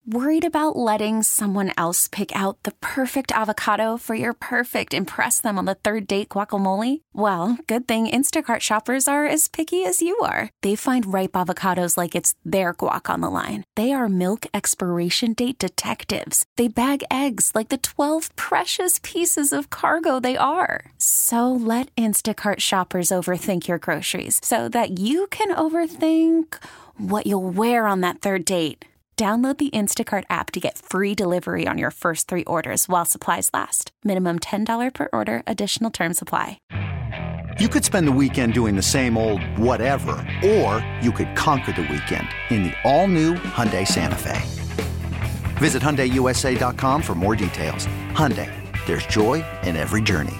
Worried about letting someone else pick out the perfect avocado for your perfect impress them on the third date guacamole? Well, good thing Instacart shoppers are as picky as you are. They find ripe avocados like it's their guac on the line. They are milk expiration date detectives. They bag eggs like the 12 precious pieces of cargo they are. So let Instacart shoppers overthink your groceries so that you can overthink what you'll wear on that third date. Download the Instacart app to get free delivery on your first 3 orders while supplies last. Minimum $10 per order. Additional terms apply. You could spend the weekend doing the same old whatever, or you could conquer the weekend in the all-new Hyundai Santa Fe. Visit HyundaiUSA.com for more details. Hyundai, there's joy in every journey.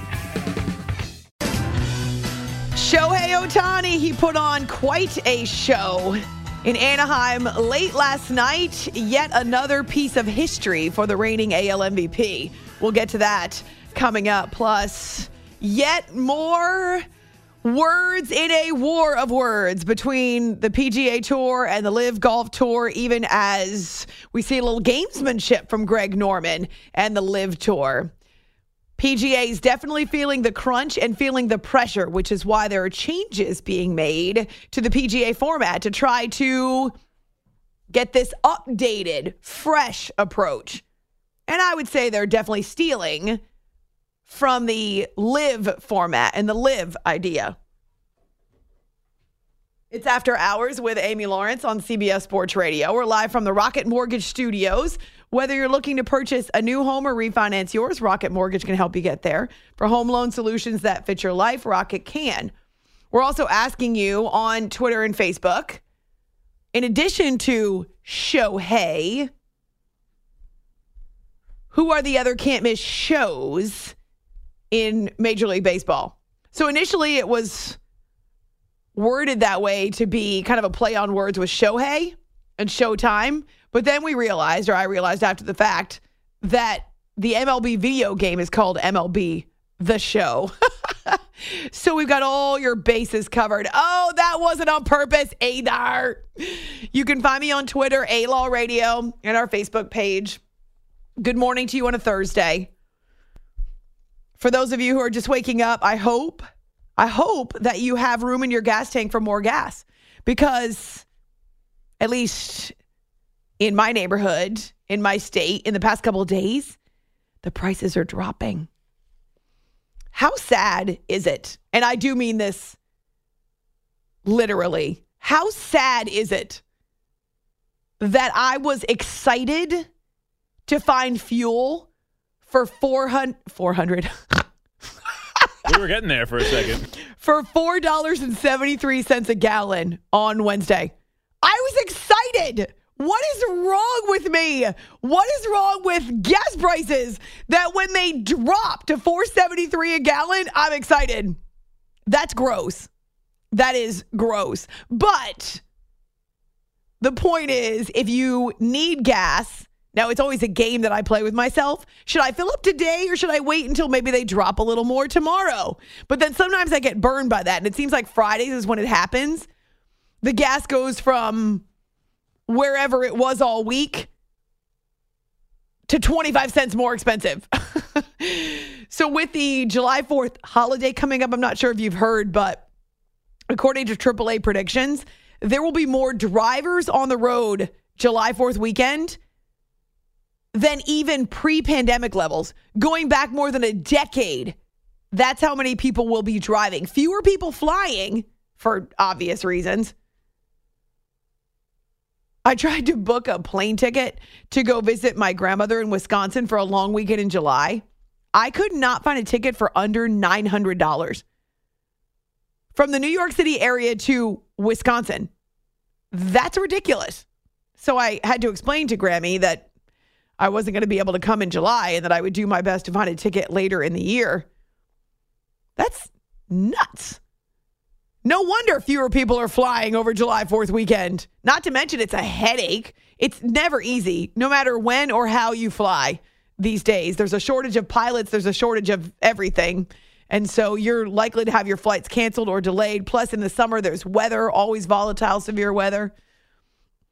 Shohei Ohtani, he put on quite a show in Anaheim late last night. Yet another piece of history for the reigning AL MVP. We'll get to that coming up. Plus, yet more words in a war of words between the PGA Tour and the LIV Golf Tour, even as we see a little gamesmanship from Greg Norman and the LIV Tour. PGA is definitely feeling the crunch and feeling the pressure, which is why there are changes being made to the PGA format to try to get this updated, fresh approach. And I would say they're definitely stealing from the LIV format and the LIV idea. It's After Hours with Amy Lawrence on CBS Sports Radio. We're live from the Rocket Mortgage Studios. Whether you're looking to purchase a new home or refinance yours, Rocket Mortgage can help you get there. For home loan solutions that fit your life, Rocket can. We're also asking you on Twitter and Facebook, in addition to Shohei, who are the other can't-miss shows in Major League Baseball? So initially it was worded that way to be kind of a play on words with Shohei and Showtime. But then we realized, or I realized after the fact, that the MLB video game is called MLB The Show. So we've got all your bases covered. Oh, that wasn't on purpose, Adar. You can find me on Twitter, A-Law Radio, and our Facebook page. Good morning to you on a Thursday. For those of you who are just waking up, I hope that you have room in your gas tank for more gas, because at least in my neighborhood, in my state, in the past couple of days, the prices are dropping. How sad is it? And I do mean this literally. How sad is it that I was excited to find fuel for 400 We were getting there for a second. For $4.73 a gallon on Wednesday. I was excited. What is wrong with me? What is wrong with gas prices that when they drop to $4.73 a gallon, I'm excited? That's gross. That is gross. But the point is, if you need gas, now it's always a game that I play with myself. Should I fill up today or should I wait until maybe they drop a little more tomorrow? But then sometimes I get burned by that. And it seems like Fridays is when it happens. The gas goes from wherever it was all week to 25 cents more expensive. So with the July 4th holiday coming up, I'm not sure if you've heard, but according to AAA predictions, there will be more drivers on the road July 4th weekend than even pre-pandemic levels. Going back more than a decade, that's how many people will be driving. Fewer people flying for obvious reasons. I tried to book a plane ticket to go visit my grandmother in Wisconsin for a long weekend in July. I could not find a ticket for under $900 from the New York City area to Wisconsin. That's ridiculous. So I had to explain to Grammy that I wasn't going to be able to come in July and that I would do my best to find a ticket later in the year. That's nuts. No wonder fewer people are flying over July 4th weekend. Not to mention it's a headache. It's never easy, no matter when or how you fly these days. There's a shortage of pilots. There's a shortage of everything. And so you're likely to have your flights canceled or delayed. Plus, in the summer, there's weather, always volatile, severe weather.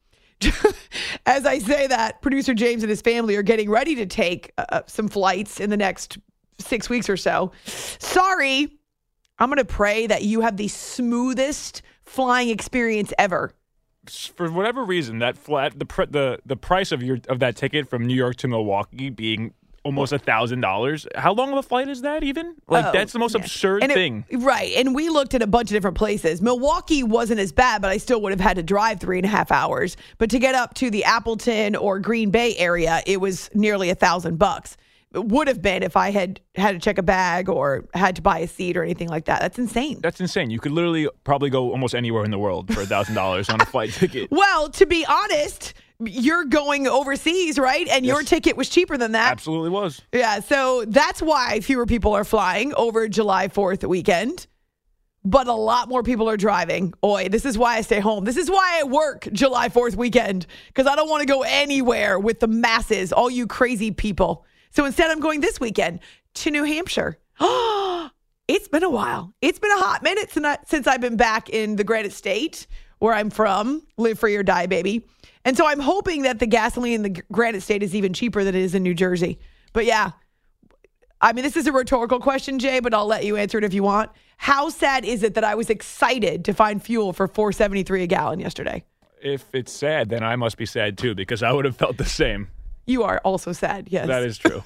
As I say that, producer James and his family are getting ready to take some flights in the next 6 weeks or so. Sorry, I'm going to pray that you have the smoothest flying experience ever. For whatever reason, that the price of that ticket from New York to Milwaukee being almost $1,000. How long of a flight is that even? That's the most absurd thing. Right. And we looked at a bunch of different places. Milwaukee wasn't as bad, but I still would have had to drive 3.5 hours. But to get up to the Appleton or Green Bay area, it was nearly $1,000. It would have been if I had to check a bag or had to buy a seat or anything like that. That's insane. That's insane. You could literally probably go almost anywhere in the world for $1,000 on a flight ticket. Well, to be honest, you're going overseas, right? And your ticket was cheaper than that. Absolutely was. Yeah, so that's why fewer people are flying over July 4th weekend. But a lot more people are driving. Oi, this is why I stay home. This is why I work July 4th weekend. Because I don't want to go anywhere with the masses, all you crazy people. So instead, I'm going this weekend to New Hampshire. It's been a while. It's been a hot minute since I've been back in the Granite State, where I'm from. Live free or die, baby. And so I'm hoping that the gasoline in the Granite State is even cheaper than it is in New Jersey. But yeah, I mean, this is a rhetorical question, Jay, but I'll let you answer it if you want. How sad is it that I was excited to find fuel for $4.73 a gallon yesterday? If it's sad, then I must be sad too, because I would have felt the same. You are also sad, yes. That is true.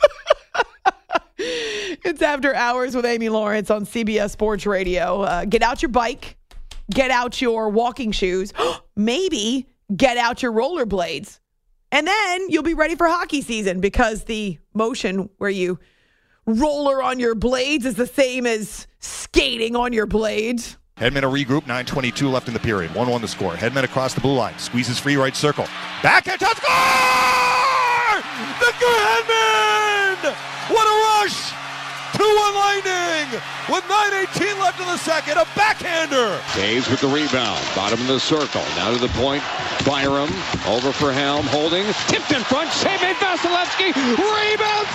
It's After Hours with Amy Lawrence on CBS Sports Radio. Get out your bike. Get out your walking shoes. Maybe get out your rollerblades. And then you'll be ready for hockey season because the motion where you roller on your blades is the same as skating on your blades. Hedman a regroup, 9:22 left in the period. 1-1 the score. Hedman across the blue line. Squeezes free right circle. Back and touch. Score! Victor Hedman! What a rush! 2-1 Lightning with 9:18 left in the second. A backhander. Taves with the rebound. Bottom of the circle. Now to the point. Byram over for Helm. Holding. Tipped in front. Save made Vasilevsky. Rebound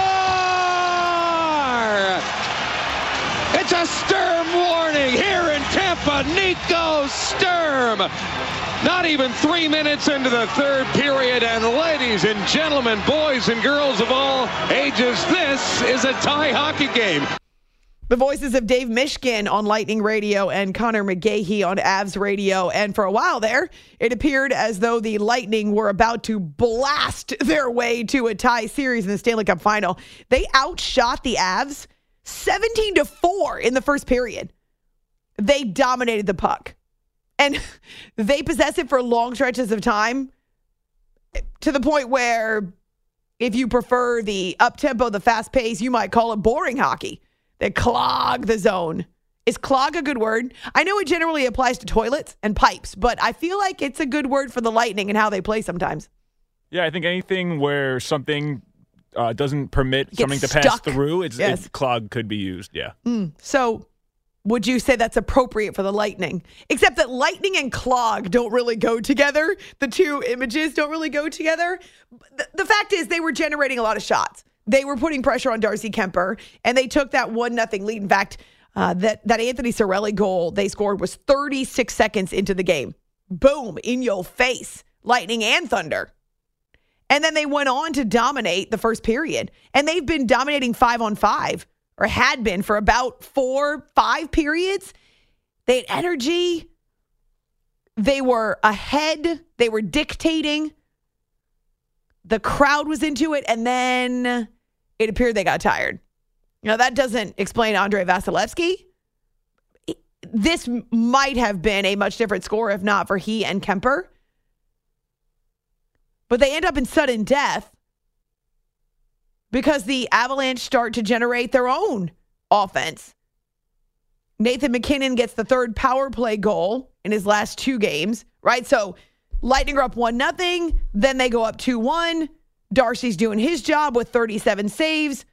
score! It's a Sturm warning here in Tampa. Nico Sturm. Not even 3 minutes into the third period. And ladies and gentlemen, boys and girls of all ages, this is a tie hockey game. The voices of Dave Mishkin on Lightning Radio and Connor McGahey on Avs Radio. And for a while there, it appeared as though the Lightning were about to blast their way to a tie series in the Stanley Cup final. They outshot the Avs 17-4 in the first period. They dominated the puck. And they possessed it for long stretches of time to the point where if you prefer the up-tempo, the fast pace, you might call it boring hockey. They clog the zone. Is clog a good word? I know it generally applies to toilets and pipes, but I feel like it's a good word for the Lightning and how they play sometimes. Yeah, I think anything where something doesn't permit something to pass through, it's clog could be used, yeah. So would you say that's appropriate for the Lightning? Except that lightning and clog don't really go together. The two images don't really go together. The fact is they were generating a lot of shots. They were putting pressure on Darcy Kemper, and they took that 1-0 lead. In fact, that Anthony Cirelli goal they scored was 36 seconds into the game. Boom, in your face, Lightning and Thunder. And then they went on to dominate the first period. And they've been dominating 5-on-5, or had been for about 4-5 periods. They had energy. They were ahead. They were dictating. The crowd was into it. And then it appeared they got tired. Now, that doesn't explain Andrei Vasilevsky. This might have been a much different score if not for he and Kemper. But they end up in sudden death because the Avalanche start to generate their own offense. Nathan McKinnon gets the third power play goal in his last 2 games, right? So Lightning are up 1-0, then they go up 2-1. Darcy's doing his job with 37 saves.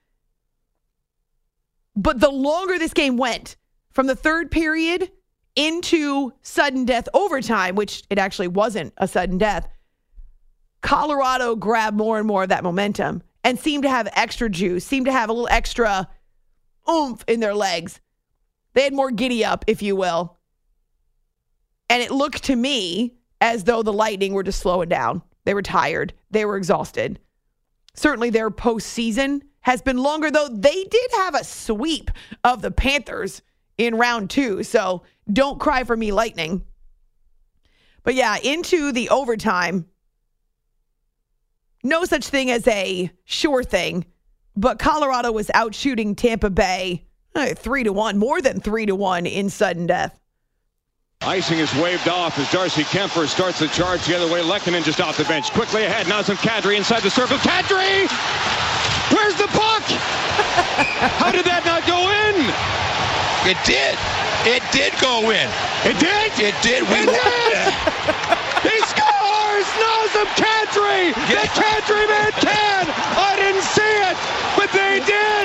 But the longer this game went, from the third period into sudden death overtime, which it actually wasn't a sudden death, Colorado grabbed more and more of that momentum and seemed to have extra juice, seemed to have a little extra oomph in their legs. They had more giddy up, if you will. And it looked to me as though the Lightning were just slowing down. They were tired. They were exhausted. Certainly their postseason has been longer, though they did have a sweep of the Panthers in round 2. So don't cry for me, Lightning. But yeah, into the overtime. No such thing as a sure thing, but Colorado was out shooting Tampa Bay 3-1, more than 3-1 in sudden death. Icing is waved off as Darcy Kemper starts the charge the other way. Lehkonen just off the bench. Quickly ahead. Nazem Kadri inside the circle. Kadri! Where's the puck? How did that not go in? It did. It did go in. It did? It did. It did! He scores! Nazem Kadri! The Kadri man can! I didn't see it, but they did!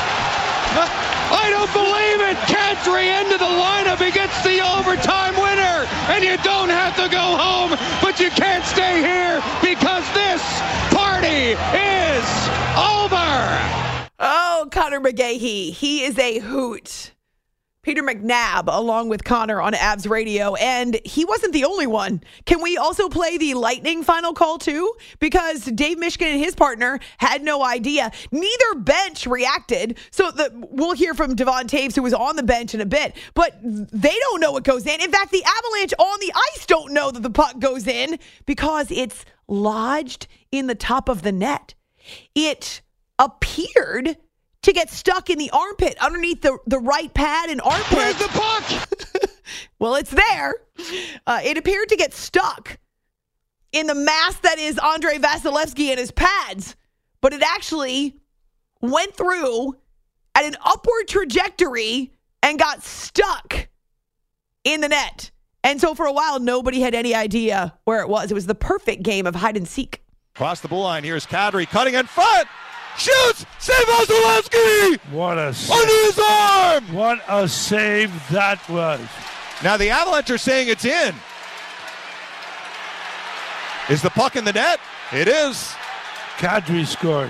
I don't believe it! Kadri into the lineup. He gets the overtime winner. And you don't have to go home, but you can't stay here because this party is over. Oh, Connor McGahey. He is a hoot. Peter McNabb, along with Connor on Avs Radio, and he wasn't the only one. Can we also play the Lightning final call too? Because Dave Mishkin and his partner had no idea. Neither bench reacted. So we'll hear from Devon Toews, who was on the bench in a bit, but they don't know what goes in. In fact, the Avalanche on the ice don't know that the puck goes in because it's lodged in the top of the net. It appeared to get stuck in the armpit underneath the right pad and armpit. Where's the puck? Well, it's there. It appeared to get stuck in the mass that is Andrei Vasilevsky and his pads, but it actually went through at an upward trajectory and got stuck in the net. And so for a while, nobody had any idea where it was. It was the perfect game of hide and seek. Across the blue line, here's Kadri cutting in front. Shoots! Save Vasilevsky! What a save. Under his arm! What a save that was. Now the Avalanche are saying it's in. Is the puck in the net? It is. Kadri scored.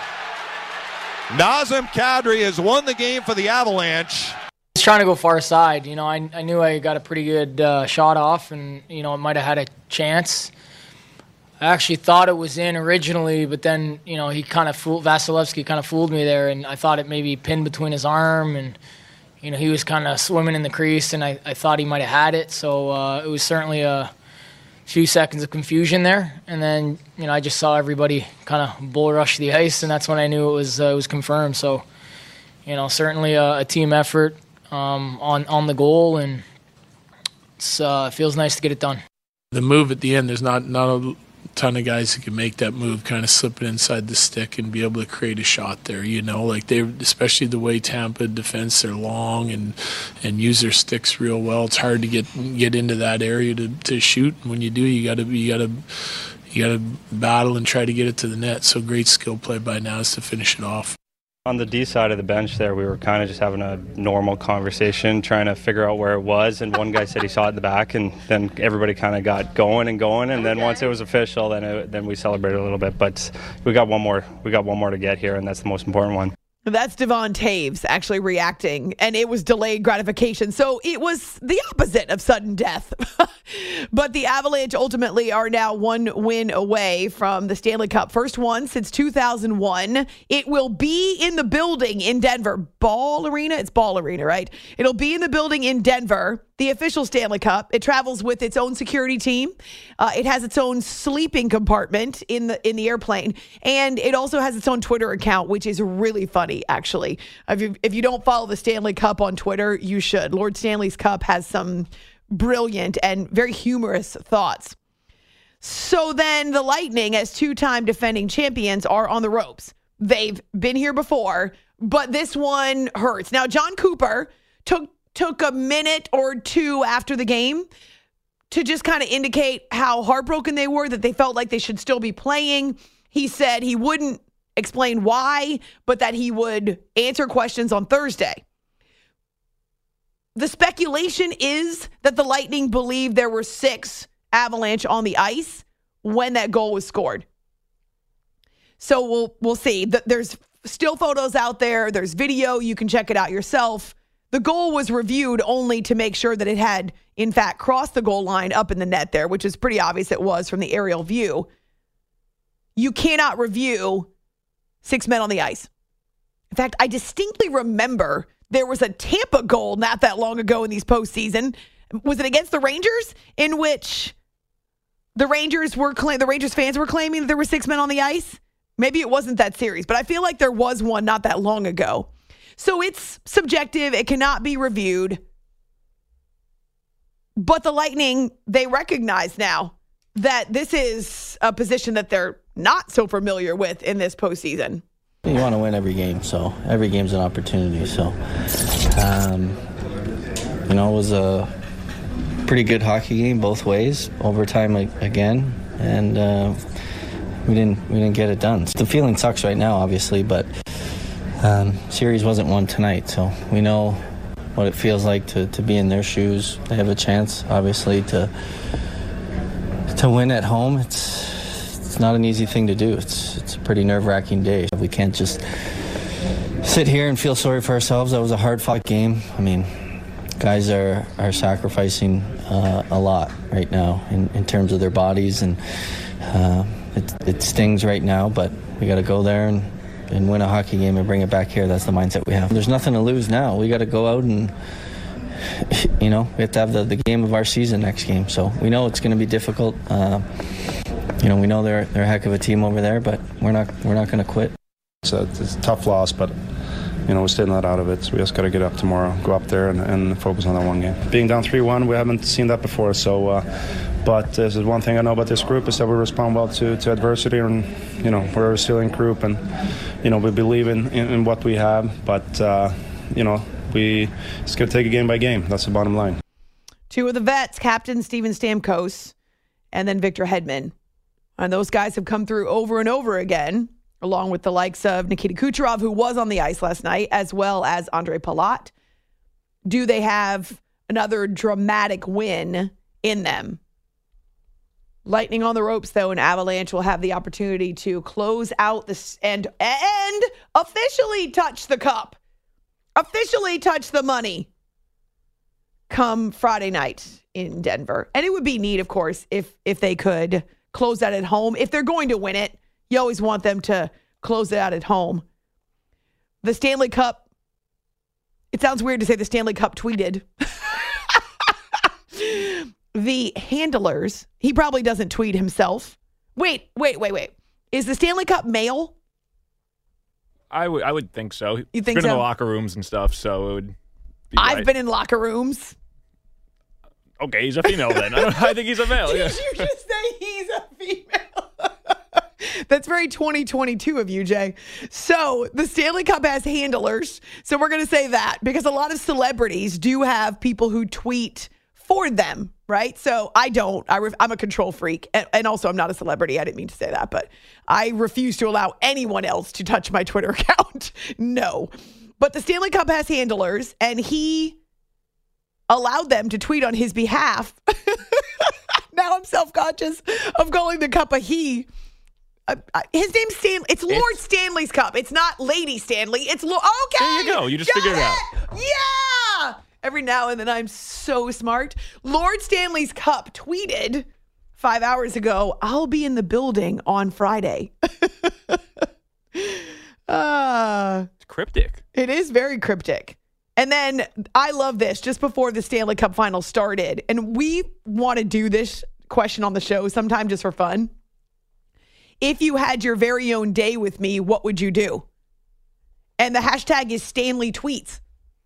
Nazem Kadri has won the game for the Avalanche. I was trying to go far side. You know, I knew I got a pretty good shot off, and, you know, it might have had a chance. I actually thought it was in originally, but then, you know, Vasilevsky kind of fooled me there, and I thought it maybe pinned between his arm, and, you know, he was kind of swimming in the crease, and I thought he might have had it, so it was certainly a few seconds of confusion there, and then, you know, I just saw everybody kind of bull rush the ice, and that's when I knew it was confirmed. So, you know, certainly a team effort on the goal, and it feels nice to get it done. The move at the end, there's not a ton of guys who can make that move, kind of slip it inside the stick and be able to create a shot there. You know, like especially the way Tampa defense, they're long and use their sticks real well. It's hard to get into that area to shoot. And when you do, you gotta battle and try to get it to the net. So great skill play by Naz to finish it off. On the D side of the bench there, we were kind of just having a normal conversation, trying to figure out where it was, and one guy said he saw it in the back, and then everybody kind of got going, and then once it was official, then we celebrated a little bit. But we got one more to get here, and that's the most important one. That's Devon Toews actually reacting, and it was delayed gratification. So it was the opposite of sudden death. But the Avalanche ultimately are now one win away from the Stanley Cup. First one since 2001. It will be in the building in Denver. Ball Arena? It's Ball Arena, right? It'll be in the building in Denver. The official Stanley Cup. It travels with its own security team. It has its own sleeping compartment in the airplane, and it also has its own Twitter account, which is really funny, actually. If you don't follow the Stanley Cup on Twitter, you should. Lord Stanley's Cup has some brilliant and very humorous thoughts. So then the Lightning, as two-time defending champions, are on the ropes. They've been here before, but this one hurts. Now, John Cooper took a minute or two after the game to just kind of indicate how heartbroken they were, that they felt like they should still be playing. He said he wouldn't explain why, but that he would answer questions on Thursday. The speculation is that the Lightning believe there were 6 Avalanche on the ice when that goal was scored. So we'll see. There's still photos out there. There's video. You can check it out yourself. the goal was reviewed only to make sure that it had, in fact, crossed the goal line up in the net there, which is pretty obvious it was from the aerial view. You cannot review 6 men on the ice. In fact, I distinctly remember there was a Tampa goal not that long ago in these postseason. Was it against the Rangers, in which the Rangers fans were claiming that there were 6 men on the ice? Maybe it wasn't that series, but I feel like there was one not that long ago. So it's subjective. It cannot be reviewed. But the Lightning, they recognize now that this is a position that they're not so familiar with in this postseason. You want to win every game, so every game's an opportunity. So, it was a pretty good hockey game both ways, overtime again, and we didn't get it done. The feeling sucks right now, obviously, but series wasn't won tonight, so we know what it feels like to be in their shoes. They have a chance, obviously, to win at home. It's not an easy thing to do. It's a pretty nerve-wracking day. We can't just sit here and feel sorry for ourselves. That was a hard-fought game. I mean, guys are sacrificing a lot right now in terms of their bodies, and it stings right now, but we got to go there and win a hockey game and bring it back here. That's the mindset we have. There's nothing to lose now. We got to go out and, we have to have the game of our season next game. So we know it's going to be difficult. We know they're a heck of a team over there, but we're not going to quit. It's a tough loss, but we're still not out of it. So we just got to get up tomorrow, go up there and focus on that one game. Being down 3-1, we haven't seen that before. So, but this is one thing I know about this group is that we respond well to adversity, and we're a resilient group, and we believe in what we have. But we just got to take it game by game. That's the bottom line. Two of the vets, Captain Steven Stamkos and then Victor Hedman. And those guys have come through over and over again, along with the likes of Nikita Kucherov, who was on the ice last night, as well as Andre Palat. Do they have another dramatic win in them? Lightning on the ropes, though, and Avalanche will have the opportunity to close out this and officially touch the cup, officially touch the money come Friday night in Denver. And it would be neat, of course, if they could close that at home. If they're going to win it, you always want them to close it out at home. The Stanley Cup, it sounds weird to say the Stanley Cup tweeted. The handlers, he probably doesn't tweet himself. Wait. Is the Stanley Cup male? I would think so. You think been so? In the locker rooms and stuff, so it would be I've right. been in locker rooms. Okay, he's a female then. I think he's a male. Did Yeah. you just say he's a female? That's very 2022 of you, Jay. So the Stanley Cup has handlers. So we're going to say that because a lot of celebrities do have people who tweet for them, right? So I don't. I'm a control freak. And also, I'm not a celebrity. I didn't mean to say that. But I refuse to allow anyone else to touch my Twitter account. No. But the Stanley Cup has handlers, and he allowed them to tweet on his behalf. Now I'm self-conscious of calling the cup a he. His name's Stanley. It's Lord Stanley's Cup. It's not Lady Stanley. It's okay. There you go. You just figured it out. Yeah. Every now and then I'm so smart. Lord Stanley's Cup tweeted 5 hours ago, I'll be in the building on Friday. It's cryptic. It is very cryptic. And then I love this just before the Stanley Cup final started. And we want to do this question on the show sometime just for fun. If you had your very own day with me, what would you do? And the hashtag is Stanley Tweets.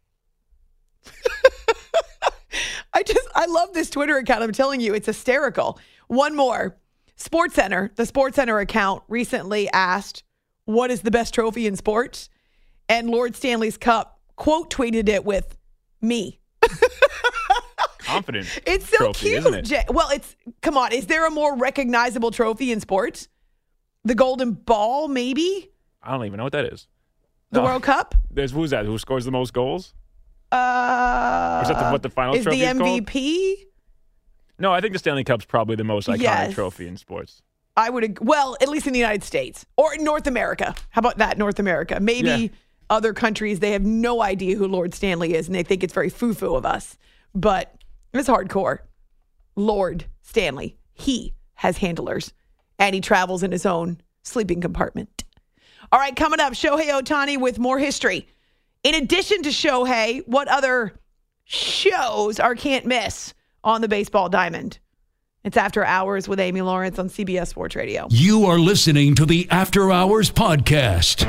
I love this Twitter account. I'm telling you, it's hysterical. One more. SportsCenter, the SportsCenter account recently asked, what is the best trophy in sports? And Lord Stanley's Cup quote tweeted it with me. Confident. It's so trophy, cute. isn't it? Jay. Well, come on. Is there a more recognizable trophy in sports? The Golden Ball, maybe? I don't even know what that is. The World Cup? Who's that? Who scores the most goals? Is that what the final is trophy the is called? MVP? No, I think the Stanley Cup's probably the most iconic trophy in sports. I would, well, at least in the United States or North America. How about that, North America? Maybe other countries, they have no idea who Lord Stanley is, and they think it's very foo-foo of us. But it's hardcore. Lord Stanley, he has handlers, and he travels in his own sleeping compartment. All right, coming up, Shohei Ohtani with more history. In addition to Shohei, what other shows are can't miss on the baseball diamond? It's After Hours with Amy Lawrence on CBS Sports Radio. You are listening to the After Hours podcast.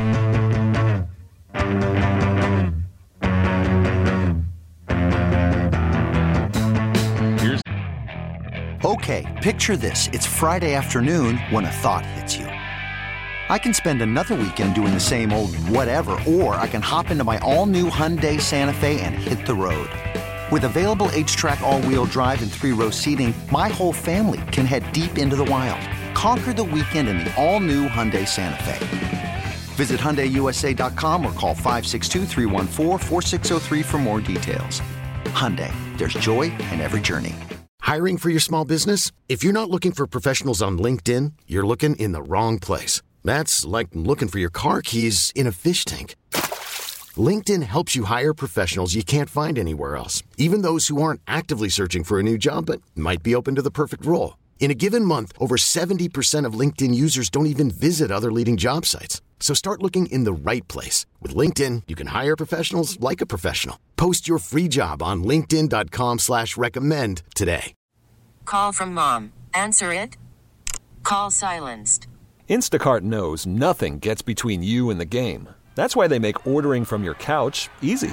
Okay, picture this. It's Friday afternoon when a thought hits you. I can spend another weekend doing the same old whatever, or I can hop into my all-new Hyundai Santa Fe and hit the road. With available H-Track all-wheel drive and 3-row seating, my whole family can head deep into the wild. Conquer the weekend in the all-new Hyundai Santa Fe. Visit HyundaiUSA.com or call 562-314-4603 for more details. Hyundai, there's joy in every journey. Hiring for your small business? If you're not looking for professionals on LinkedIn, you're looking in the wrong place. That's like looking for your car keys in a fish tank. LinkedIn helps you hire professionals you can't find anywhere else, even those who aren't actively searching for a new job but might be open to the perfect role. In a given month, over 70% of LinkedIn users don't even visit other leading job sites. So start looking in the right place. With LinkedIn, you can hire professionals like a professional. Post your free job on linkedin.com/recommend today. Call from mom. Answer it. Call silenced. Instacart knows nothing gets between you and the game. That's why they make ordering from your couch easy.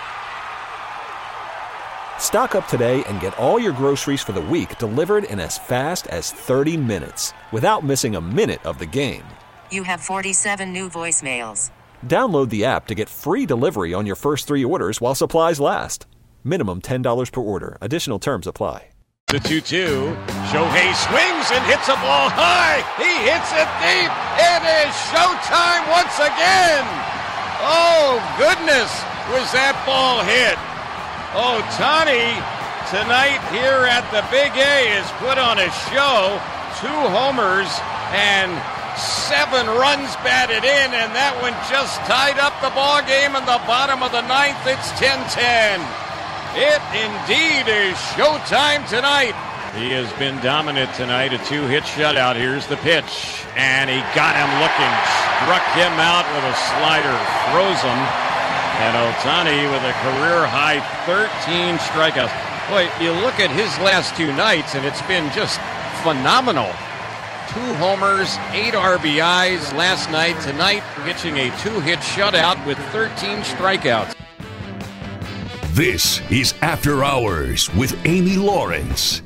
Stock up today and get all your groceries for the week delivered in as fast as 30 minutes without missing a minute of the game. You have 47 new voicemails. Download the app to get free delivery on your first 3 orders while supplies last. Minimum $10 per order. Additional terms apply. The 2-2. Shohei swings and hits a ball high. He hits it deep. It is showtime once again. Oh, goodness, was that ball hit. Ohtani tonight here at the Big A has put on a show. 2 homers and 7 runs batted in, and that one just tied up the ball game in the bottom of the 9th. It's 10-10. It indeed is showtime tonight. He has been dominant tonight, a 2-hit shutout. Here's the pitch, and he got him looking, struck him out with a slider, froze him, and Ohtani with a career-high 13 strikeouts. Boy, you look at his last 2 nights, and it's been just phenomenal. 2 homers, 8 RBIs last night. Tonight, pitching a 2-hit shutout with 13 strikeouts. This is After Hours with Amy Lawrence.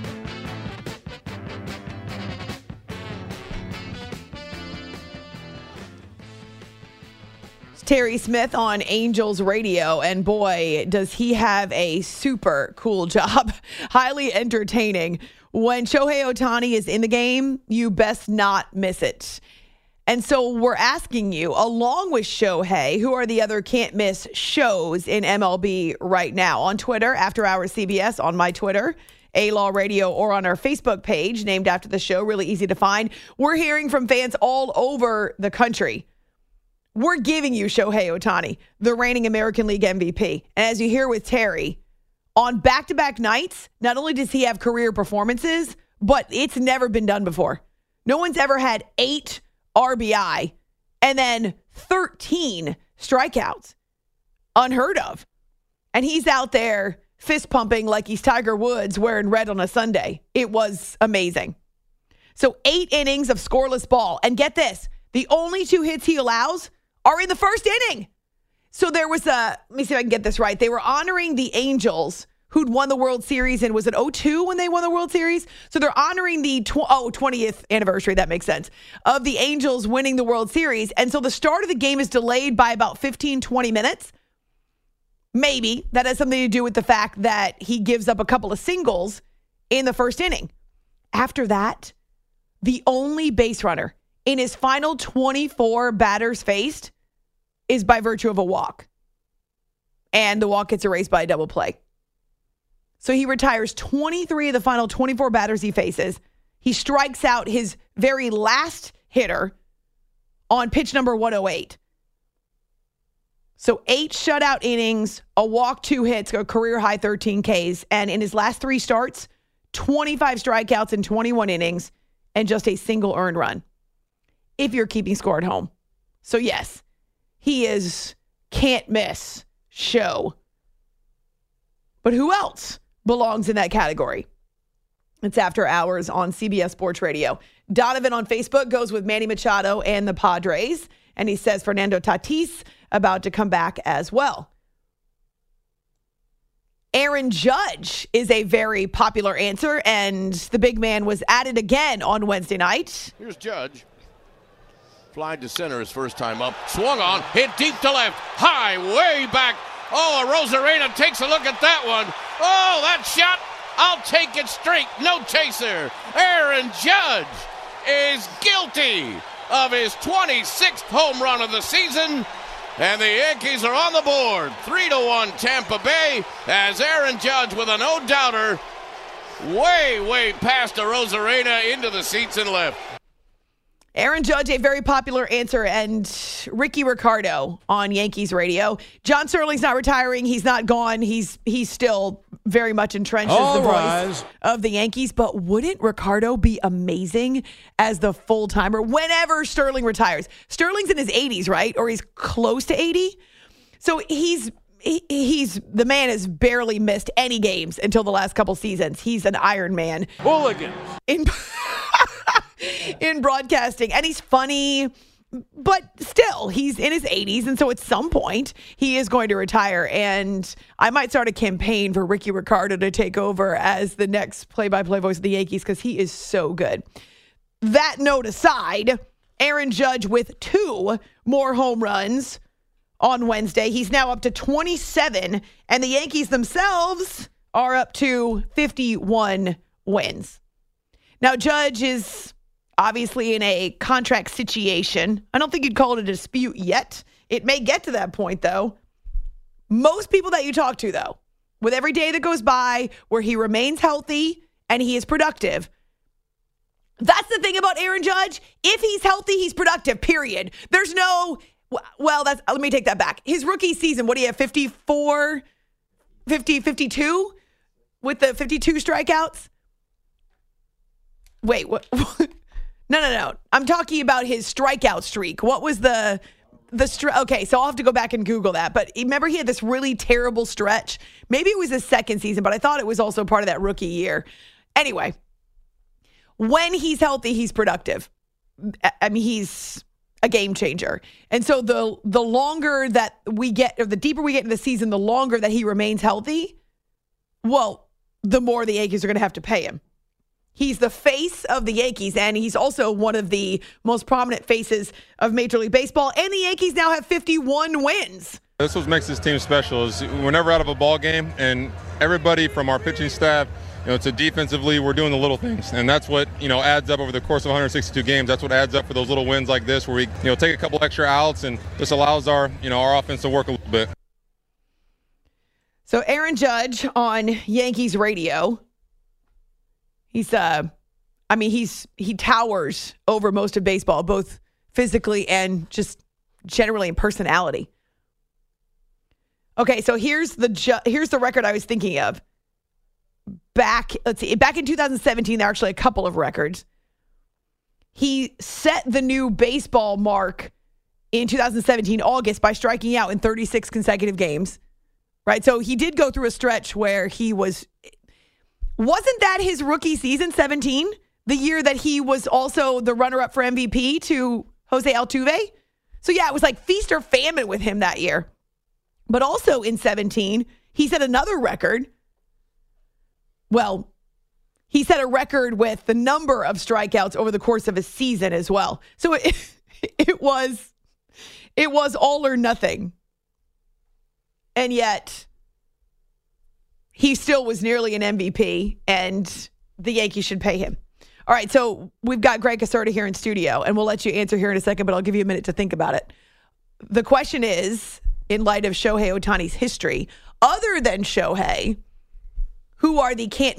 It's Terry Smith on Angels Radio, and boy, does he have a super cool job. Highly entertaining. When Shohei Ohtani is in the game, you best not miss it. And so we're asking you, along with Shohei, who are the other can't-miss shows in MLB right now? On Twitter, After Hours CBS, on my Twitter, A-Law Radio, or on our Facebook page, named after the show, really easy to find. We're hearing from fans all over the country. We're giving you Shohei Ohtani, the reigning American League MVP. And as you hear with Terry, on back-to-back nights, not only does he have career performances, but it's never been done before. No one's ever had 8 RBI and then 13 strikeouts. Unheard of. And he's out there fist pumping like he's Tiger Woods wearing red on a Sunday. It was amazing. So 8 innings of scoreless ball. And get this, the only 2 hits he allows are in the first inning. So there was let me see if I can get this right. They were honoring the Angels who'd won the World Series, and was it 2002 when they won the World Series? So they're honoring the 20th anniversary, that makes sense, of the Angels winning the World Series. And so the start of the game is delayed by about 15, 20 minutes. Maybe that has something to do with the fact that he gives up a couple of singles in the first inning. After that, the only base runner in his final 24 batters faced is by virtue of a walk. And the walk gets erased by a double play. So he retires 23 of the final 24 batters he faces. He strikes out his very last hitter on pitch number 108. So 8 shutout innings, a walk, 2 hits, a career high 13 Ks. And in his last 3 starts, 25 strikeouts in 21 innings and just a single earned run. If you're keeping score at home. So yes, he is can't miss show. But who else belongs in that category? It's After Hours on CBS Sports Radio. Donovan on Facebook goes with Manny Machado and the Padres. And he says Fernando Tatis about to come back as well. Aaron Judge is a very popular answer, and the big man was added again on Wednesday night. Here's Judge. Flied to center his first time up. Swung on, hit deep to left. High, way back. Oh, Rosarena takes a look at that one. Oh, that shot. I'll take it straight. No chaser. Aaron Judge is guilty of his 26th home run of the season. And the Yankees are on the board. 3-1 Tampa Bay as Aaron Judge with a no-doubter way past a Rosarena into the seats and left. Aaron Judge, a very popular answer, and Ricky Ricardo on Yankees radio. John Sterling's not retiring. He's not gone. He's still very much entrenched as the voice of the Yankees. But wouldn't Ricardo be amazing as the full-timer whenever Sterling retires? Sterling's in his 80s, right? Or he's close to 80. So he's the man has barely missed any games until the last couple seasons. He's an Iron Man. Hooligan. In broadcasting, and he's funny, but still, he's in his 80s, and so at some point, he is going to retire, and I might start a campaign for Ricky Ricardo to take over as the next play-by-play voice of the Yankees, because he is so good. That note aside, Aaron Judge with 2 more home runs on Wednesday. He's now up to 27, and the Yankees themselves are up to 51 wins. Now, Judge is obviously in a contract situation. I don't think you'd call it a dispute yet. It may get to that point, though. Most people that you talk to, though, with every day that goes by where he remains healthy and he is productive, that's the thing about Aaron Judge. If he's healthy, he's productive, period. There's no, let me take that back. His rookie season, what do you have, 52? With the 52 strikeouts? Wait, what? No. I'm talking about his strikeout streak. What was the okay, so I'll have to go back and Google that. But remember, he had this really terrible stretch. Maybe it was his second season, but I thought it was also part of that rookie year. Anyway, when he's healthy, he's productive. I mean, he's a game changer. And so the longer that we get, or the deeper we get in the season, the longer that he remains healthy, well, the more the Yankees are going to have to pay him. He's the face of the Yankees, and he's also one of the most prominent faces of Major League Baseball. And the Yankees now have 51 wins. That's what makes this team special is we're never out of a ball game, and everybody from our pitching staff, to defensively, we're doing the little things, and that's what adds up over the course of 162 games. That's what adds up for those little wins like this, where we take a couple extra outs, and this allows our offense to work a little bit. So Aaron Judge on Yankees radio. He towers over most of baseball, both physically and just generally in personality. Okay, so here's the record I was thinking of. Back in 2017, there are actually a couple of records. He set the new baseball mark in 2017, August, by striking out in 36 consecutive games. Right? So he did go through a stretch where he wasn't that his rookie season, 17? The year that he was also the runner-up for MVP to Jose Altuve? So yeah, it was like feast or famine with him that year. But also in 17, he set another record. Well, he set a record with the number of strikeouts over the course of a season as well. So it was all or nothing. And yet, he still was nearly an MVP, and the Yankees should pay him. All right, so we've got Greg Caserta here in studio, and we'll let you answer here in a second, but I'll give you a minute to think about it. The question is, in light of Shohei Ohtani's history, other than Shohei, who are the can't-miss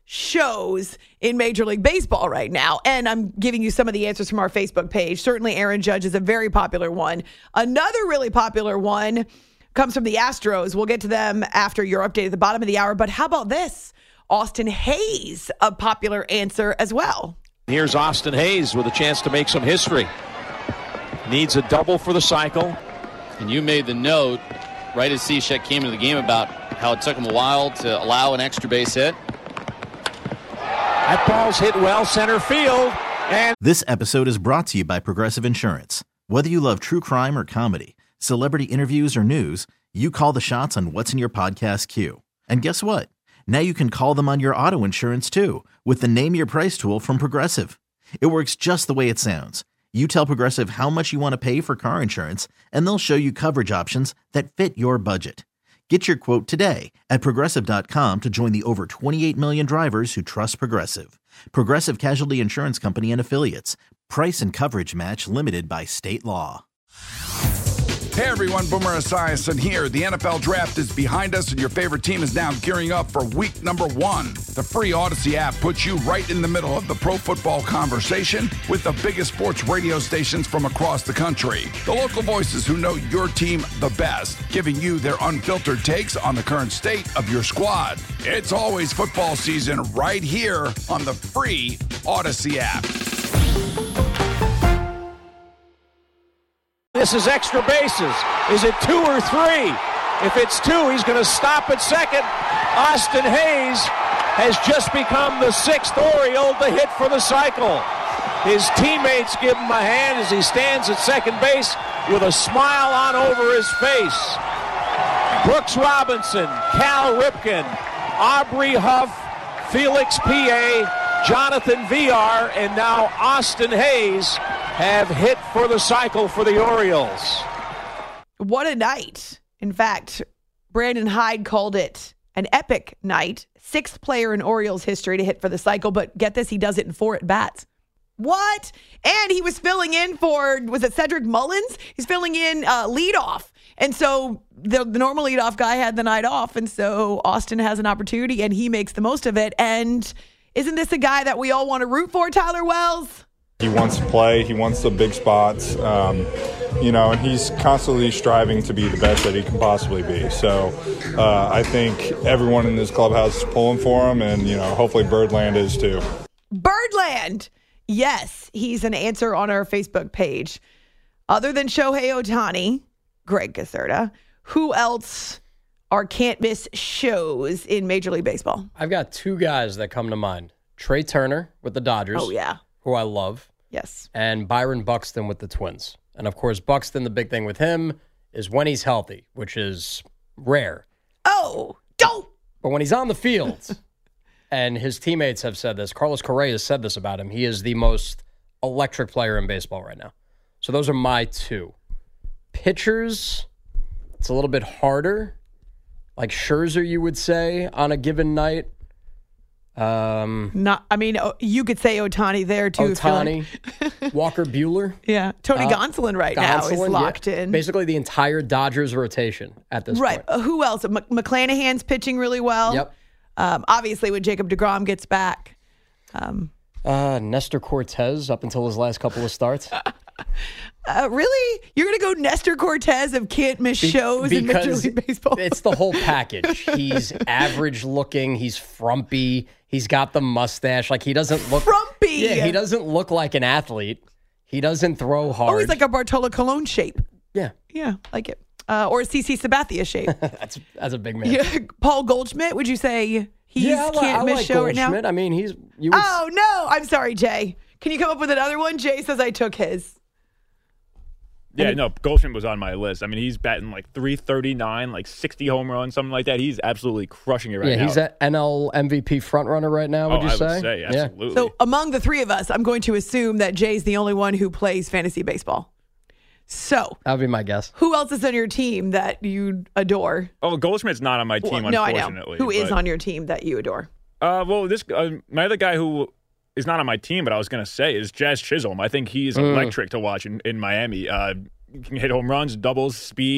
shows in Major League Baseball right now. And I'm giving you some of the answers from our Facebook page. Certainly Aaron Judge is a very popular one. Another really popular one comes from the Astros. We'll get to them after your update at the bottom of the hour. But how about this? Austin Hayes, a popular answer as well. Here's Austin Hayes with a chance to make some history. Needs a double for the cycle. And you made the note right as Cishek came into the game about how it took him a while to allow an extra base hit. That ball's hit well center field. And this episode is brought to you by Progressive Insurance. Whether you love true crime or comedy, celebrity interviews or news, you call the shots on what's in your podcast queue. And guess what? Now you can call them on your auto insurance too with the Name Your Price tool from Progressive. It works just the way it sounds. You tell Progressive how much you want to pay for car insurance, and they'll show you coverage options that fit your budget. Get your quote today at Progressive.com to join the over 28 million drivers who trust Progressive. Progressive Casualty Insurance Company and Affiliates. Price and coverage match limited by state law. Hey everyone, Boomer Esiason here. The NFL Draft is behind us and your favorite team is now gearing up for week number 1. The free Odyssey app puts you right in the middle of the pro football conversation with the biggest sports radio stations from across the country. The local voices who know your team the best, giving you their unfiltered takes on the current state of your squad. It's always football season right here on the free Odyssey app. this is extra bases. Is it 2 or 3? If it's 2, he's going to stop at second. Austin Hayes has just become the 6th Oriole to hit for the cycle. His teammates give him a hand as he stands at second base with a smile on over his face. Brooks Robinson, Cal Ripken, Aubrey Huff, Felix P.A., Jonathan VR, and now Austin Hayes have hit for the cycle for the Orioles. What a night. In fact, Brandon Hyde called it an epic night. 6th player in Orioles history to hit for the cycle, but get this, he does it in 4 at-bats. What? And he was filling in for, was it Cedric Mullins? He's filling in leadoff. And so the normal leadoff guy had the night off, and so Austin has an opportunity, and he makes the most of it. And isn't this a guy that we all want to root for, Tyler Wells? He wants to play. He wants the big spots, and he's constantly striving to be the best that he can possibly be. So I think everyone in this clubhouse is pulling for him, and, hopefully Birdland is too. Birdland! Yes, he's an answer on our Facebook page. Other than Shohei Ohtani, Greg Caserta, who else are can't-miss shows in Major League Baseball? I've got 2 guys that come to mind. Trey Turner with the Dodgers. Oh, yeah. Who I love. Yes. And Byron Buxton with the Twins. And, of course, Buxton, the big thing with him is when he's healthy, which is rare. Oh, don't! But when he's on the field, and his teammates have said this, Carlos Correa has said this about him, he is the most electric player in baseball right now. So those are my 2. Pitchers, it's a little bit harder. Like Scherzer, you would say, on a given night. You could say Ohtani there too. Ohtani, Walker Buehler. Yeah, Tony Gonsolin now is locked in. Basically the entire Dodgers rotation at this point. Right. Who else? McClanahan's pitching really well. Yep. Obviously, when Jacob deGrom gets back. Nestor Cortez up until his last couple of starts. Really? You're going to go Nestor Cortez of can't miss shows in Major League Baseball? It's the whole package. He's average looking. He's frumpy. He's got the mustache. Like, he doesn't look... Frumpy! Yeah, he doesn't look like an athlete. He doesn't throw hard. Oh, he's like a Bartolo Colon shape. Yeah. Yeah, like it. Or a CC Sabathia shape. That's a big man. Yeah. Paul Goldschmidt, would you say he's can't miss show right now? I mean, Oh, no! I'm sorry, Jay. Can you come up with another one? Jay says I took his. Yeah, no, Goldschmidt was on my list. I mean, he's batting like 339, like 60 home runs, something like that. He's absolutely crushing it right now. Yeah, he's at NL MVP frontrunner right now, would you say? I would say, absolutely. So among the 3 of us, I'm going to assume that Jay's the only one who plays fantasy baseball. So that would be my guess. Who else is on your team that you adore? Oh, Goldschmidt's not on my team, unfortunately. I know. Who is on your team that you adore? This my other guy who is not on my team, but I was going to say is Jazz Chisholm. I think he's electric to watch in Miami. He can hit home runs, doubles, speed,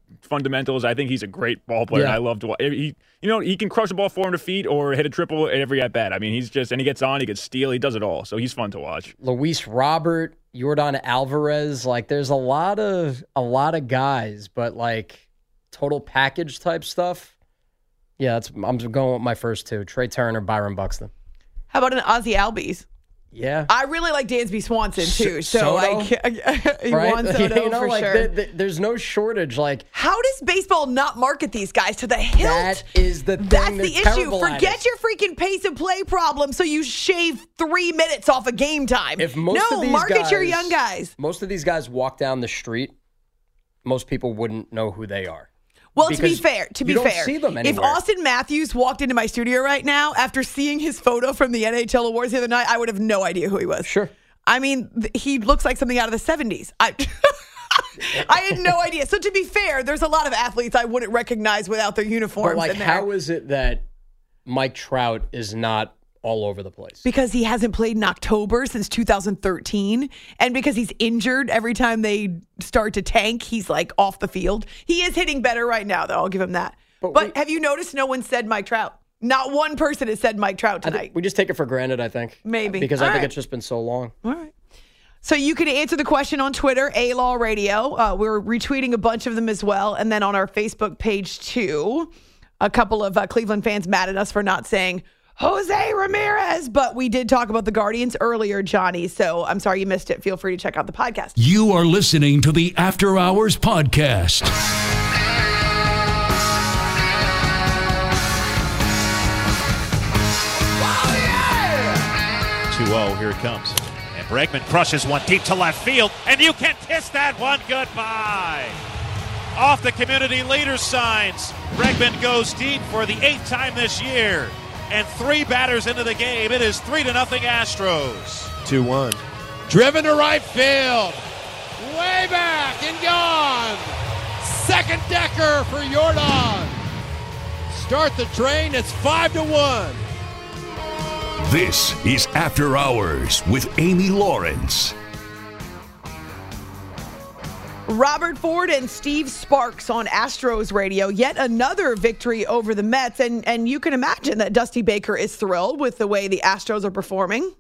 fundamentals. I think he's a great ball player. And I love to watch. He can crush a ball 400 feet or hit a triple at every at bat. I mean, and he gets on, he gets steal, he does it all. So he's fun to watch. Luis Robert, Yordan Alvarez, like there's a lot of guys, but like total package type stuff. Yeah, I'm going with my first two: Trey Turner, Byron Buxton. How about an Ozzie Albies? Yeah, I really like Dansby Swanson too. Soto? Juan Soto for sure. There's no shortage. Like, how does baseball not market these guys to the hilt? That is the thing. That's the issue. Forget your freaking pace of play problem. So you shave 3 minutes off of game time. If most of these market guys, your young guys. Most of these guys walk down the street, most people wouldn't know who they are. Well, to be fair, you don't see them anywhere. If Austin Matthews walked into my studio right now after seeing his photo from the NHL Awards the other night, I would have no idea who he was. Sure. I mean, he looks like something out of the 70s. I had no idea. So to be fair, there's a lot of athletes I wouldn't recognize without their uniforms. But like, how is it that Mike Trout is not all over the place? Because he hasn't played in October since 2013, and because he's injured every time they start to tank, he's like off the field. He is hitting better right now, though. I'll give him that. But have you noticed no one said Mike Trout? Not one person has said Mike Trout tonight. We just take it for granted, I think. Maybe. Because I think it's just been so long. All right. So you can answer the question on Twitter, A-Law Radio. We're retweeting a bunch of them as well. And then on our Facebook page, too, a couple of Cleveland fans mad at us for not saying Jose Ramirez, but we did talk about the Guardians earlier, Johnny, so I'm sorry you missed it. Feel free to check out the podcast. You are listening to the After Hours Podcast. 2-0, here it comes. And Bregman crushes one deep to left field, and you can kiss that one goodbye. Off the community leaders signs, Bregman goes deep for the 8th time this year. And 3 batters into the game. It is 3-0 Astros. 2-1. Driven to right field. Way back and gone. Second decker for Yordan. Start the train. It's 5-1. This is After Hours with Amy Lawrence. Robert Ford and Steve Sparks on Astros radio. Yet another victory over the Mets. And you can imagine that Dusty Baker is thrilled with the way the Astros are performing.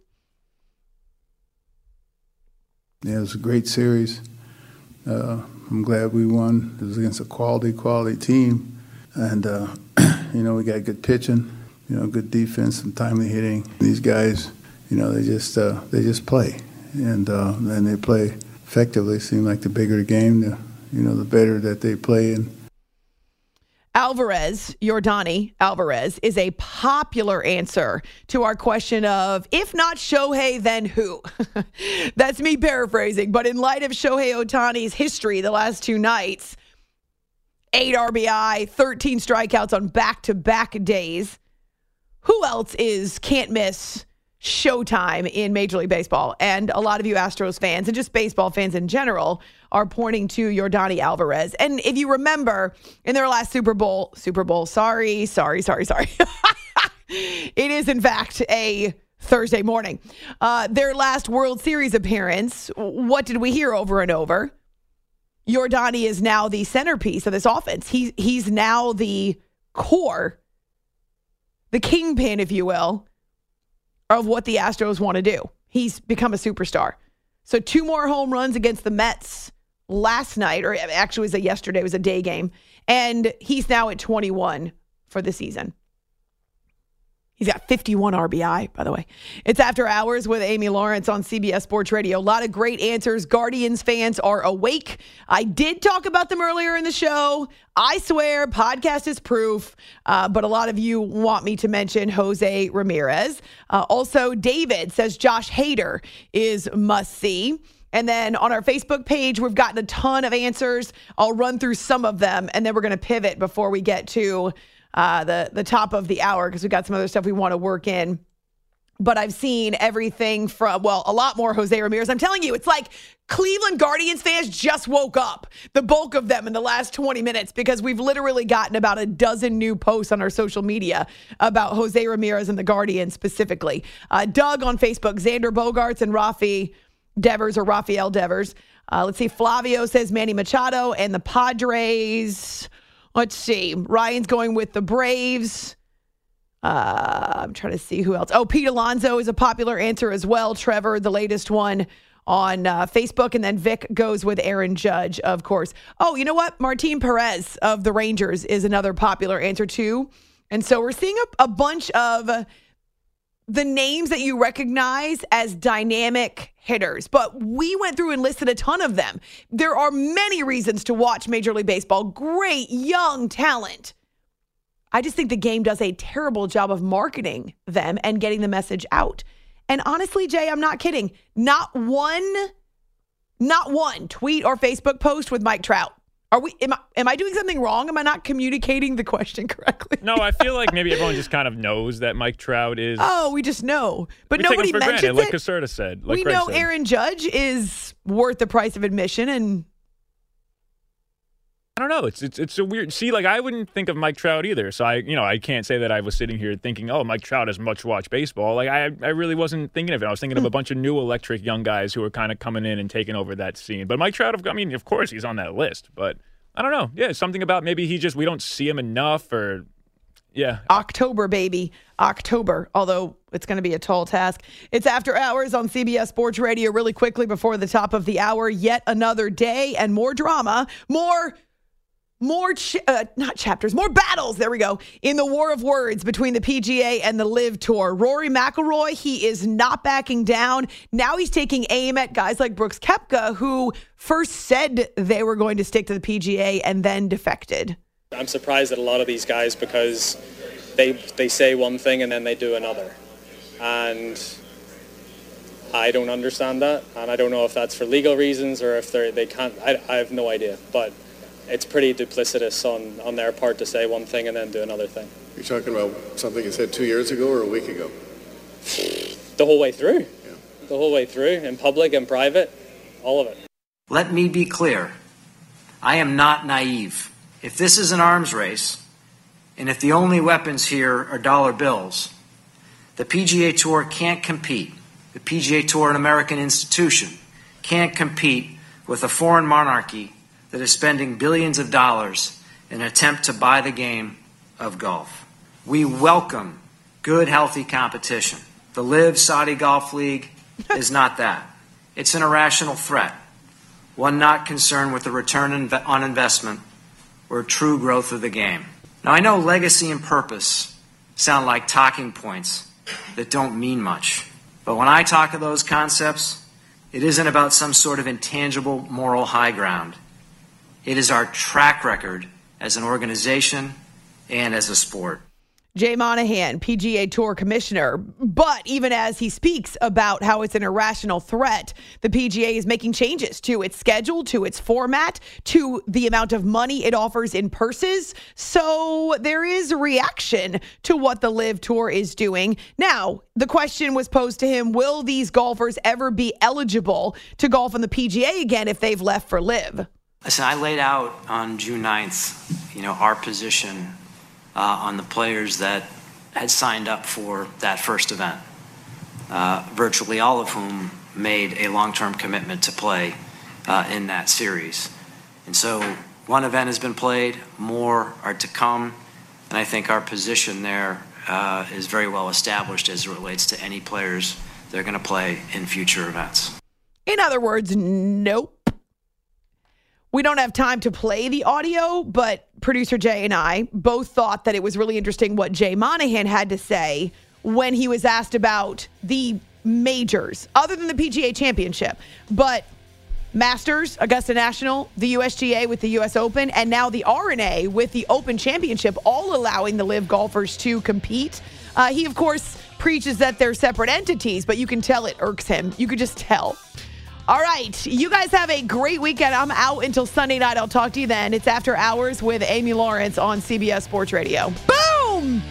Yeah, it was a great series. I'm glad we won. It was against a quality team. And, we got good pitching, good defense and timely hitting. These guys, they just play. And they play effectively. Seem like the bigger the game, the better that they play. And Yordan Alvarez is a popular answer to our question of, if not Shohei, then who? That's me paraphrasing. But in light of Shohei Ohtani's history the last 2 nights, 8 RBI, 13 strikeouts on back-to-back days, who else is can't miss showtime in Major League Baseball? And a lot of you Astros fans and just baseball fans in general are pointing to Yordan Alvarez. And if you remember, in their last Super Bowl, sorry. It is, in fact, a Thursday morning. Their last World Series appearance, what did we hear over and over? Yordan is now the centerpiece of this offense. He's now the core, the kingpin, if you will, of what the Astros want to do. He's become a superstar. So 2 more home runs against the Mets last night, or actually it was yesterday, it was a day game. And he's now at 21 for the season. He's got 51 RBI, by the way. It's After Hours with Amy Lawrence on CBS Sports Radio. A lot of great answers. Guardians fans are awake. I did talk about them earlier in the show. I swear, podcast is proof. But a lot of you want me to mention Jose Ramirez. Also, David says Josh Hader is must-see. And then on our Facebook page, we've gotten a ton of answers. I'll run through some of them, and then we're going to pivot before we get to the top of the hour, because we got some other stuff we want to work in. But I've seen everything from, a lot more Jose Ramirez. I'm telling you, it's like Cleveland Guardians fans just woke up, the bulk of them in the last 20 minutes, because we've literally gotten about a dozen new posts on our social media about Jose Ramirez and the Guardians specifically. Doug on Facebook, Xander Bogaerts and Rafi Devers or Rafael Devers. Let's see. Flavio says Manny Machado and the Padres. Let's see. Ryan's going with the Braves. I'm trying to see who else. Oh, Pete Alonso is a popular answer as well. Trevor, the latest one on Facebook. And then Vic goes with Aaron Judge, of course. Oh, you know what? Martin Perez of the Rangers is another popular answer too. And so we're seeing a bunch of the names that you recognize as dynamic hitters, but we went through and listed a ton of them. There are many reasons to watch Major League Baseball. Great young talent. I just think the game does a terrible job of marketing them and getting the message out. And honestly, Jay, I'm not kidding. Not one tweet or Facebook post with Mike Trout. Am I doing something wrong? Am I not communicating the question correctly? No, I feel like maybe everyone just kind of knows that Mike Trout is. Oh, we just know. But we nobody take him for mentions granted, it. like Caserta said. Like we Greg know said. Aaron Judge is worth the price of admission, and I don't know. It's a weird. See, like I wouldn't think of Mike Trout either. So I can't say that I was sitting here thinking, oh, Mike Trout has much watched baseball. Like I really wasn't thinking of it. I was thinking of a bunch of new electric young guys who are kind of coming in and taking over that scene. But Mike Trout, I mean, of course he's on that list, but I don't know. Yeah, something about maybe we don't see him enough, or yeah. October, baby. October, although it's going to be a tall task. It's After Hours on CBS Sports Radio. Really quickly before the top of the hour, yet another day and more drama, more battles, there we go, in the war of words between the PGA and the LIV Tour. Rory McIlroy, he is not backing down. Now he's taking aim at guys like Brooks Koepka, who first said they were going to stick to the PGA and then defected. I'm surprised at a lot of these guys because they say one thing and then they do another. And I don't understand that. And I don't know if that's for legal reasons or if they can't. I have no idea. But it's pretty duplicitous on their part to say one thing and then do another thing. You're talking about something you said 2 years ago or a week ago? The whole way through. Yeah. The whole way through, in public and private, all of it. Let me be clear. I am not naive. If this is an arms race, and if the only weapons here are dollar bills, the PGA Tour can't compete. The PGA Tour, an American institution, can't compete with a foreign monarchy that is spending billions of dollars in an attempt to buy the game of golf. We welcome good, healthy competition. The LIV Saudi Golf League is not that. It's an irrational threat, one not concerned with the return on investment or true growth of the game. Now, I know legacy and purpose sound like talking points that don't mean much, but when I talk of those concepts, it isn't about some sort of intangible moral high ground. It is our track record as an organization and as a sport. Jay Monahan, PGA Tour commissioner. But even as he speaks about how it's an irrational threat, the PGA is making changes to its schedule, to its format, to the amount of money it offers in purses. So there is a reaction to what the LIV Tour is doing. Now, the question was posed to him, will these golfers ever be eligible to golf on the PGA again if they've left for LIV? Listen, I laid out on June 9th, our position on the players that had signed up for that first event, virtually all of whom made a long-term commitment to play in that series. And so one event has been played, more are to come, and I think our position there is very well established as it relates to any players that are going to play in future events. In other words, nope. We don't have time to play the audio, but producer Jay and I both thought that it was really interesting what Jay Monahan had to say when he was asked about the majors, other than the PGA Championship. But Masters, Augusta National, the USGA with the US Open, and now the R&A with the Open Championship, all allowing the LIV golfers to compete. He, of course, preaches that they're separate entities, but you can tell it irks him. You could just tell. All right. You guys have a great weekend. I'm out until Sunday night. I'll talk to you then. It's After Hours with Amy Lawrence on CBS Sports Radio. Boom!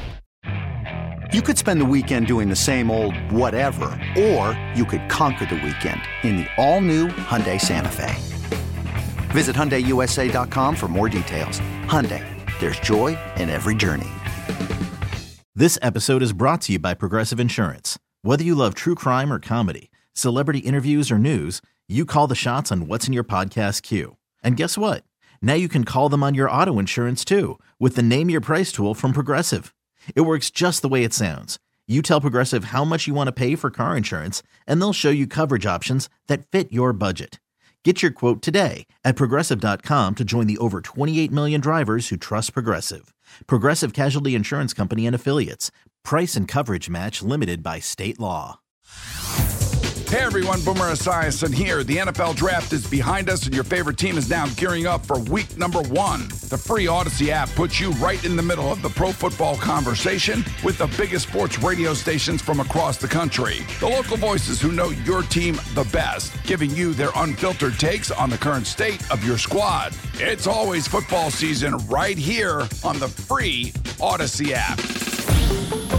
You could spend the weekend doing the same old whatever, or you could conquer the weekend in the all-new Hyundai Santa Fe. Visit HyundaiUSA.com for more details. Hyundai, there's joy in every journey. This episode is brought to you by Progressive Insurance. Whether you love true crime or comedy, celebrity interviews, or news, you call the shots on what's in your podcast queue. And guess what? Now you can call them on your auto insurance too with the Name Your Price tool from Progressive. It works just the way it sounds. You tell Progressive how much you want to pay for car insurance, and they'll show you coverage options that fit your budget. Get your quote today at Progressive.com to join the over 28 million drivers who trust Progressive. Progressive Casualty Insurance Company and Affiliates. Price and coverage match limited by state law. Hey everyone, Boomer Esiason here. The NFL Draft is behind us and your favorite team is now gearing up for week number 1. The free Odyssey app puts you right in the middle of the pro football conversation with the biggest sports radio stations from across the country. The local voices who know your team the best, giving you their unfiltered takes on the current state of your squad. It's always football season right here on the free Odyssey app.